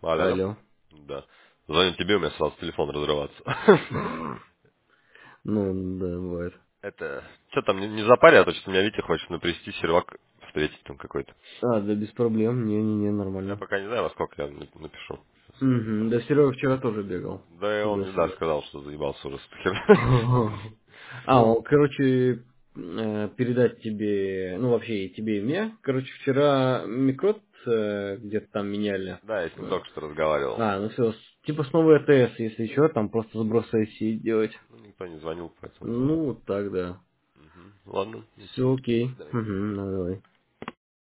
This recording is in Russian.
Алло. Алло. Да. Звоню тебе, у меня сразу телефон разрываться. Ну, да, бывает. Это... Что там, не запаря, а то что меня Витя хочет напрести, сервак встретить там какой-то. Да, без проблем. Не-не-не, Я нормально. пока не знаю, во сколько я напишу. Угу. Да, Серега вчера тоже бегал. Да и он мне, да, Туда-сюда. сказал, что заебался уже с этой херней. Он, короче, передать тебе, ну, вообще и тебе, и мне. Короче, вчера микрот где-то там меняли. Да, я с ним только что разговаривал. Ну все, типа снова ЭТС, если что, там просто сброс сессии делать. Ну, никто не звонил, поэтому... Ну, вот так, да. Мгм. Ладно, Все окей. окей. Давай. Угу, давай.